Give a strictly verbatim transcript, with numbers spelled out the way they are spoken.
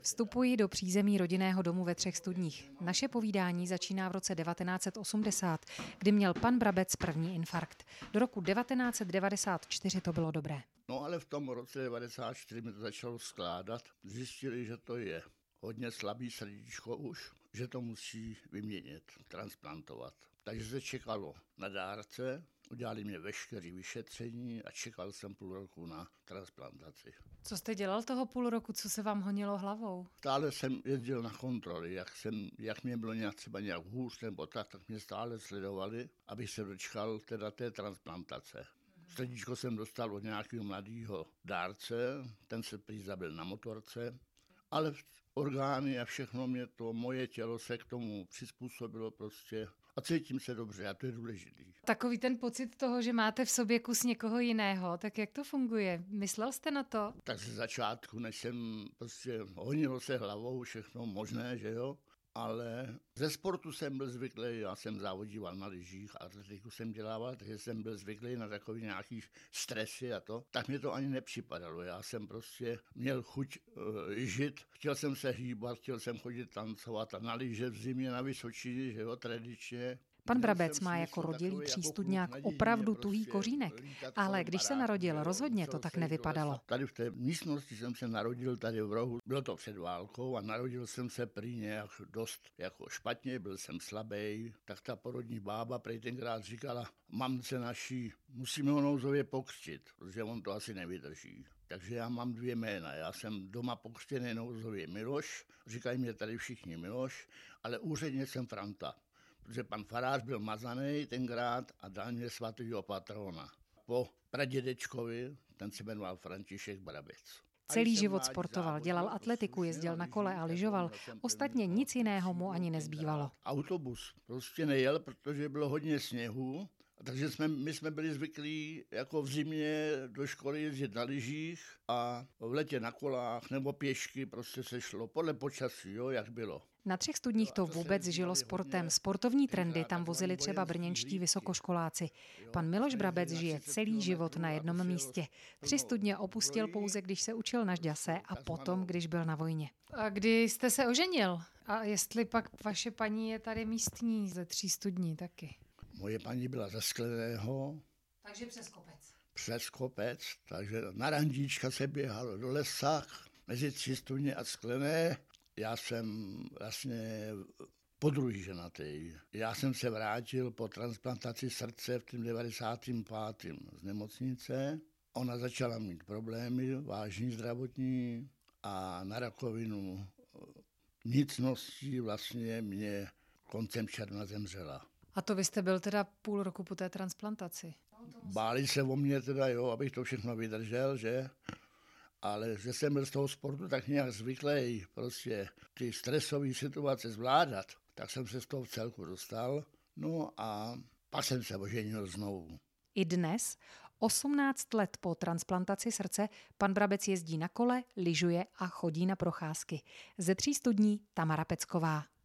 Vstupuji do přízemí rodinného domu ve Třech Studních. Naše povídání začíná v roce devatenáct set osmdesát, kdy měl pan Brabec první infarkt. Do roku devatenáct set devadesát čtyři to bylo dobré. No ale v tom roce devadesát čtyři mi to začalo skládat. Zjistili, že to je hodně slabý srdíčko už, že to musí vyměnit, transplantovat. Takže se čekalo na dárce, udělali mě veškeré vyšetření a čekal jsem půl roku na transplantaci. Co jste dělal toho půl roku, co se vám honilo hlavou? Stále jsem jezdil na kontroly, jak, jsem, jak mě bylo nějak, třeba nějak hůř nebo tak, tak mě stále sledovali, abych se dočkal teda té transplantace. Srdíčko jsem dostal od nějakého mladého dárce, ten se prý zabil na motorce, ale orgány a všechno mě to, moje tělo se k tomu přizpůsobilo prostě a cítím se dobře a to je důležitý. Takový ten pocit toho, že máte v sobě kus někoho jiného, tak jak to funguje? Myslel jste na to? Tak ze začátku, než jsem prostě honilo se hlavou všechno možné, že jo, ale ze sportu jsem byl zvyklý, já jsem závodíval na lyžích a atletiku jsem dělával, takže jsem byl zvyklý na takový nějaký stresy a to, tak mě to ani nepřipadalo. Já jsem prostě měl chuť uh, žít, chtěl jsem se hýbat, chtěl jsem chodit tancovat a na lyže v zimě na Vysočině, že jo, tradičně. Pan Brabec má jako rodilý třístudňák opravdu tuhý kořínek, ale když se narodil, rozhodně to tak nevypadalo. Tady v té místnosti jsem se narodil, tady v rohu, bylo to před válkou a narodil jsem se prý nějak dost jako špatně, byl jsem slabý, tak ta porodní bába prý tenkrát říkala, mamce naší, musíme ho nouzově pokřtit, protože on to asi nevydrží. Takže já mám dvě jména. Já jsem doma pokřtěný nouzově Miloš, říkají mě tady všichni Miloš, ale úředně jsem Franta. Protože pan farář byl mazaný tenkrát a dal mě svatýho patrona. Po pradědečkovi, ten se jmenoval František Brabec. Celý život sportoval, dělal atletiku, jezdil na kole a lyžoval. Ostatně nic jiného mu ani nezbývalo. Autobus prostě nejel, protože bylo hodně sněhu, takže jsme, my jsme byli zvyklí jako v zimě do školy jezdit na lyžích a v letě na kolách nebo pěšky prostě se šlo podle počasí, jo, jak bylo. Na Třech Studních to vůbec žilo sportem. Sportovní trendy tam vozili třeba brněnští vysokoškoláci. Pan Miloš Brabec žije celý život na jednom místě. Tři Studně opustil pouze, když se učil na žďase a potom, když byl na vojně. A kdy jste se oženil? A jestli pak vaše paní je tady místní ze Tří Studní taky? Moje paní byla ze Skleného. Takže přes kopec. Přes kopec, takže na randíčka se běhalo do lesa, mezi Tři Studně a Sklené. Já jsem vlastně podruhý ženatý. Já jsem se vrátil po transplantaci srdce v tím devadesátém pátém z nemocnice. Ona začala mít problémy, vážný zdravotní a na rakovinu vnitřností vlastně mě koncem června zemřela. A to vy jste byl teda půl roku po té transplantaci? Báli se o mě teda, jo, abych to všechno vydržel, že? Ale že jsem byl z toho sportu tak nějak zvyklý, prostě ty stresové situace zvládat, tak jsem se z toho v celku dostal. No a pak jsem se oženil znovu. I dnes, osmnáct let po transplantaci srdce, pan Brabec jezdí na kole, lyžuje a chodí na procházky. Ze Tří Studní Tamara Pecková.